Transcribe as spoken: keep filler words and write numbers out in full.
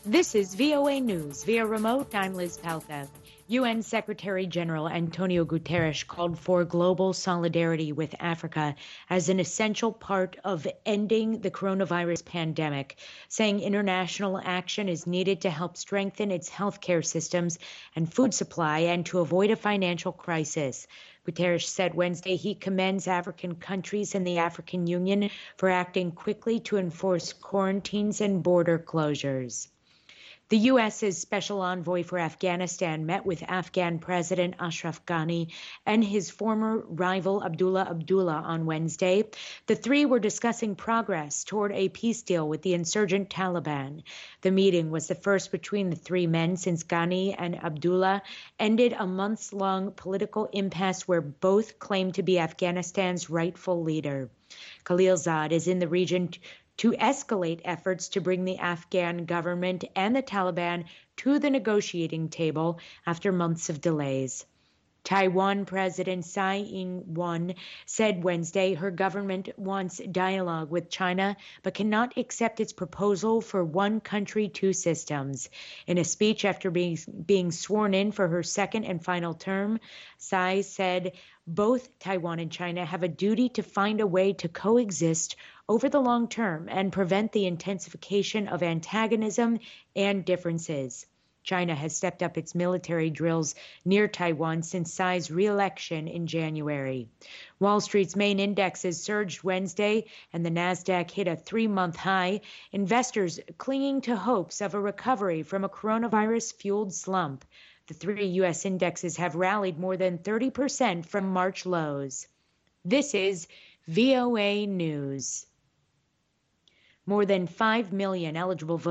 This is V O A News. Via remote, I'm Liz Palka. U N Secretary General Antonio Guterres called for global solidarity with Africa as an essential part of ending the coronavirus pandemic, saying international action is needed to help strengthen its healthcare systems and food supply and to avoid a financial crisis. Guterres said Wednesday he commends African countries and the African Union for acting quickly to enforce quarantines and border closures. The U S's Special Envoy for Afghanistan met with Afghan President Ashraf Ghani and his former rival Abdullah Abdullah on Wednesday. The three were discussing progress toward a peace deal with the insurgent Taliban. The meeting was the first between the three men since Ghani and Abdullah ended a months-long political impasse where both claimed to be Afghanistan's rightful leader. Khalilzad is in the region to escalate efforts to bring the Afghan government and the Taliban to the negotiating table after months of delays. Taiwan President Tsai Ing-wen said Wednesday her government wants dialogue with China but cannot accept its proposal for one country, two systems. In a speech after being, being sworn in for her second and final term, Tsai said both Taiwan and China have a duty to find a way to coexist over the long term and prevent the intensification of antagonism and differences. China has stepped up its military drills near Taiwan since Tsai's re-election in January. Wall Street's main indexes surged Wednesday, and the Nasdaq hit a three-month high, investors clinging to hopes of a recovery from a coronavirus-fueled slump. The three U S indexes have rallied more than thirty percent from March lows. This is V O A News. More than five million eligible voters